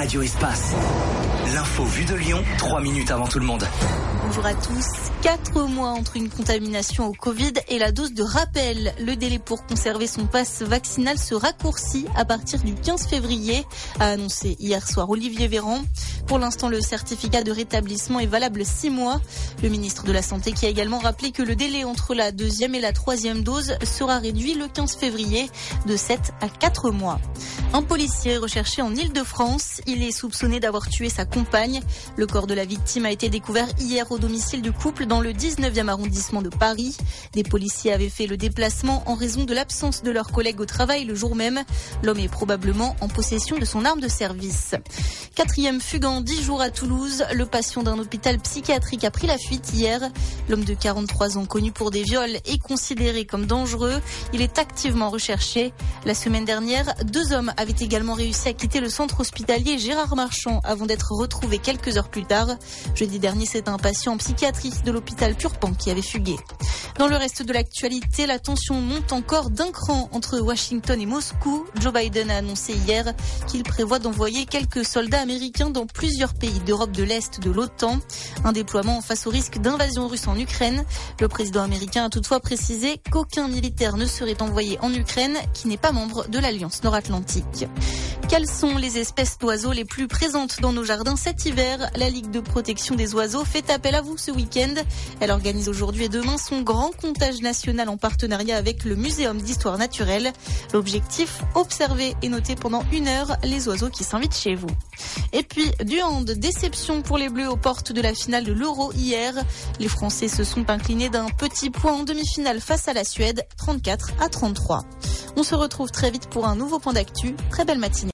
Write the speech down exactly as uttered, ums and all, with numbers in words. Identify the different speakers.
Speaker 1: Radio Espace. L'info vue de Lyon, trois minutes avant tout le monde.
Speaker 2: Bonjour à tous. Quatre mois entre une contamination au Covid et la dose de rappel. Le délai pour conserver son passe vaccinal se raccourcit à partir du quinze février, a annoncé hier soir Olivier Véran. Pour l'instant, le certificat de rétablissement est valable six mois. Le ministre de la Santé qui a également rappelé que le délai entre la deuxième et la troisième dose sera réduit le quinze février de sept à quatre mois. Un policier recherché en Île-de-France. Il est soupçonné d'avoir tué sa compagne. Le corps de la victime a été découvert hier au domicile du couple dans le dix-neuvième arrondissement de Paris. Des policiers avaient fait le déplacement en raison de l'absence de leurs collègues au travail le jour même. L'homme est probablement en possession de son arme de service. Quatrième fugue en dix jours à Toulouse. Le patient d'un hôpital psychiatrique a pris la fuite hier. L'homme de quarante-trois ans, connu pour des viols, est considéré comme dangereux. Il est activement recherché. La semaine dernière, deux hommes avaient également réussi à quitter le centre hospitalier Gérard Marchand avant d'être retrouvés quelques heures plus tard. Jeudi dernier, c'est un patient en psychiatrie de l'hôpital Purpan qui avait fugué. Dans le reste de l'actualité, la tension monte encore d'un cran entre Washington et Moscou. Joe Biden a annoncé hier qu'il prévoit d'envoyer quelques soldats américains dans plusieurs pays d'Europe de l'Est de l'OTAN. Un déploiement face au risque d'invasion russe en Ukraine. Le président américain a toutefois précisé qu'aucun militaire ne serait envoyé en Ukraine qui n'est pas membre de l'Alliance Nord-Atlantique. Quelles sont les espèces d'oiseaux les plus présentes dans nos jardins cet hiver? La Ligue de protection des oiseaux fait appel à vous ce week-end. Elle organise aujourd'hui et demain son grand comptage national en partenariat avec le Muséum d'histoire naturelle. L'objectif, observer et noter pendant une heure les oiseaux qui s'invitent chez vous. Et puis, du hand, déception pour les Bleus aux portes de la finale de l'Euro hier. Les Français se sont inclinés d'un petit point en demi-finale face à la Suède, trente-quatre à trente-trois. On se retrouve très vite pour un nouveau point d'actu. Très belle matinée.